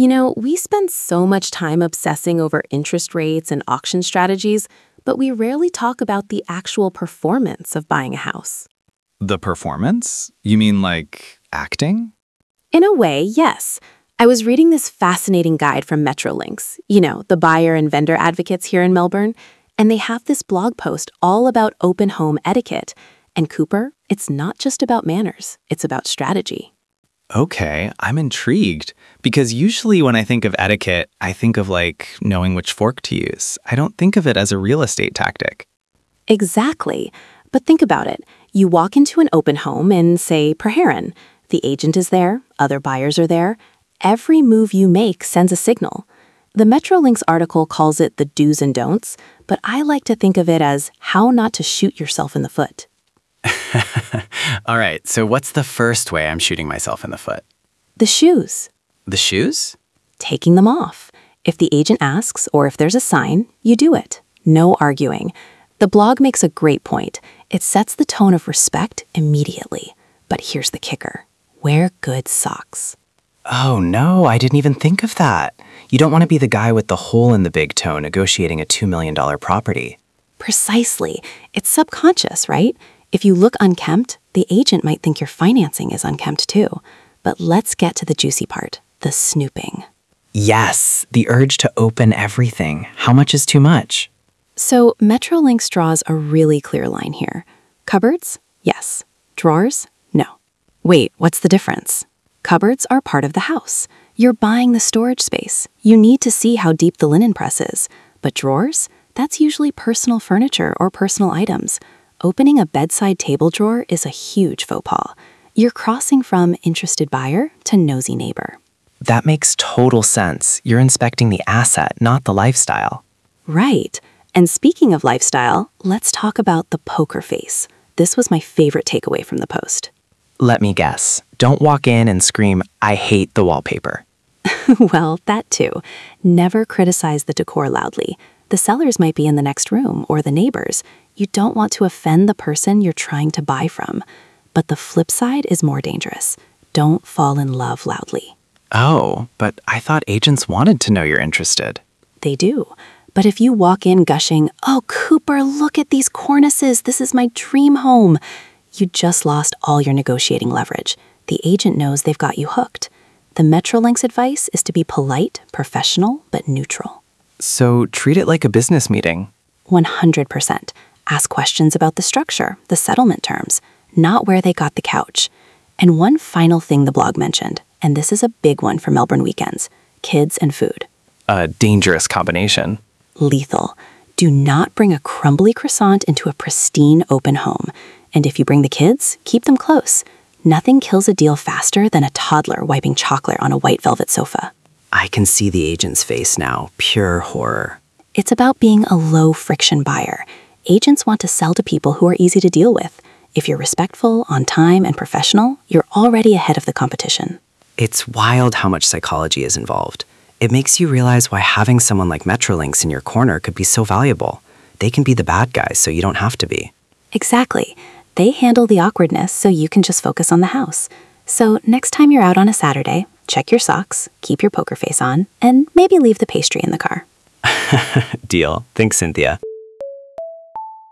We spend so much time obsessing over interest rates and auction strategies, but we rarely talk about the actual performance of buying a house. The performance? You mean like acting? In a way, yes. I was reading this fascinating guide from Metrolinx, the buyer and vendor advocates here in Melbourne, and they have this blog post all about open home etiquette. And Cooper, it's not just about manners, it's about strategy. Okay, I'm intrigued. Because usually when I think of etiquette, I think of like knowing which fork to use. I don't think of it as a real estate tactic. Exactly. But think about it. You walk into an open home in, say, Perheron. The agent is there, other buyers are there. Every move you make sends a signal. The Metrolinx article calls it the do's and don'ts, but I like to think of it as how not to shoot yourself in the foot. All right, so what's the first way I'm shooting myself in the foot? The shoes. The shoes? Taking them off. If the agent asks or if there's a sign, you do it. No arguing. The blog makes a great point. It sets the tone of respect immediately. But here's the kicker. Wear good socks. Oh no, I didn't even think of that. You don't want to be the guy with the hole in the big toe negotiating a $2 million property. Precisely. It's subconscious, right? If you look unkempt, the agent might think your financing is unkempt too. But let's get to the juicy part, the snooping. Yes, the urge to open everything. How much is too much? So Metrolinx draws a really clear line here. Cupboards? Yes. Drawers? No. Wait, what's the difference? Cupboards are part of the house. You're buying the storage space. You need to see how deep the linen press is. But drawers? That's usually personal furniture or personal items. Opening a bedside table drawer is a huge faux pas. You're crossing from interested buyer to nosy neighbor. That makes total sense. You're inspecting the asset, not the lifestyle. Right. And speaking of lifestyle, let's talk about the poker face. This was my favorite takeaway from the post. Let me guess. Don't walk in and scream, "I hate the wallpaper." Well, that too. Never criticize the decor loudly. The sellers might be in the next room or the neighbors. You don't want to offend the person you're trying to buy from. But the flip side is more dangerous. Don't fall in love loudly. Oh, but I thought agents wanted to know you're interested. They do. But if you walk in gushing, "Oh, Cooper, look at these cornices. This is my dream home," you just lost all your negotiating leverage. The agent knows they've got you hooked. The Metrolinx advice is to be polite, professional, but neutral. So treat it like a business meeting. 100%. Ask questions about the structure, the settlement terms, not where they got the couch. And one final thing the blog mentioned, and this is a big one for Melbourne weekends, kids and food. A dangerous combination. Lethal. Do not bring a crumbly croissant into a pristine open home. And if you bring the kids, keep them close. Nothing kills a deal faster than a toddler wiping chocolate on a white velvet sofa. I can see the agent's face now. Pure horror. It's about being a low-friction buyer. Agents want to sell to people who are easy to deal with. If you're respectful, on time, and professional, you're already ahead of the competition. It's wild how much psychology is involved. It makes you realize why having someone like Metrolinx in your corner could be so valuable. They can be the bad guys, so you don't have to be. Exactly. They handle the awkwardness so you can just focus on the house. So next time you're out on a Saturday, check your socks, keep your poker face on, and maybe leave the pastry in the car. Deal. Thanks, Cynthia.